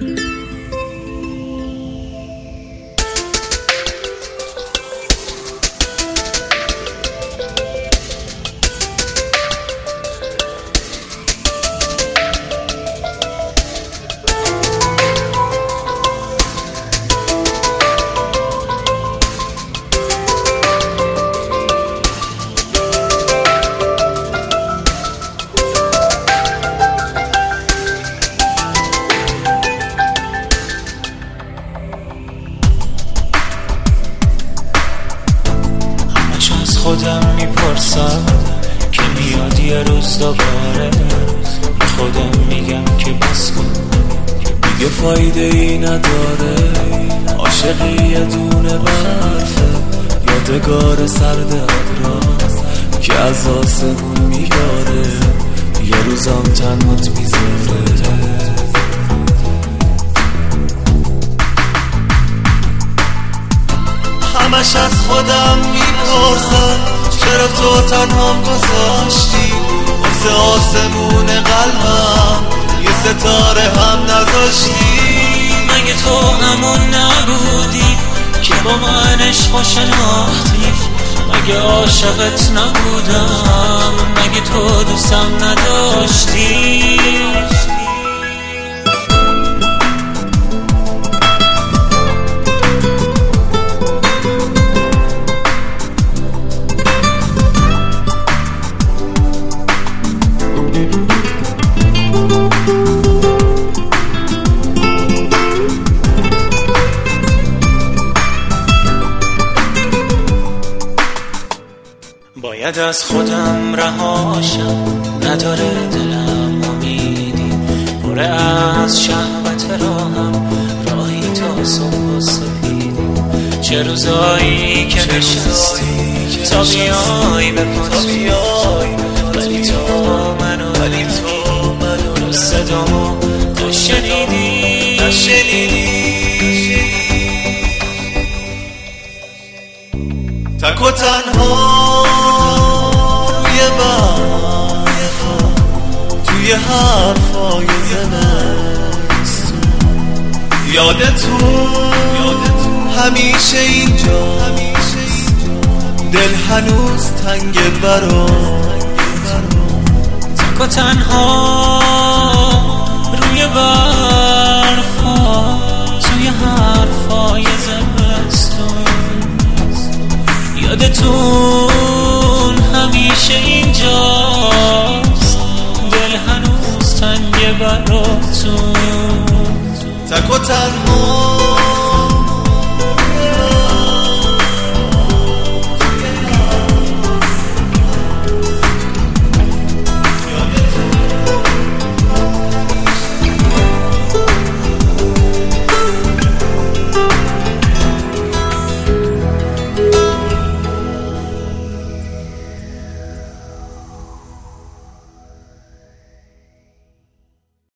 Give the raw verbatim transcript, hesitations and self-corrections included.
خودم میپرسم که میاد یه روز دوباره، خودم میگم که بس کن دیگه فایده ای نداره. عاشقی یه دونه برفه، یادگار سرد ابراز که از آسمون میباره، یه روزم تنهات میذاره. همش از خودم میپرسم چرا تو تنهام گذاشتی، واسه آسمون قلبم یه ستاره هم نذاشتی. مگه تو همون نبودی که با من عشق شناختی؟ مگه عاشقت نبودم؟ مگه تو دوستم نداشتی؟ باید از خودم رهاشم، نداره دلم امیدی، پره از شهوت راهم، راهی تا صبح و سپیدی. چه روزایی که نشستی تا بیای به پات بیای، ولی تو منو ولی تو منو صدامو نشنیدی نشنیدی. تک و تنها روی برفا، توی حرفای زمستون، یادتون همیشه اینجا، دل هنوز تنگ برات. تک و تنها روی برفا، توی حرفای زمستون، یادتون همیشه اینجاست، دل هنوز تنگ براتون. تک و تنها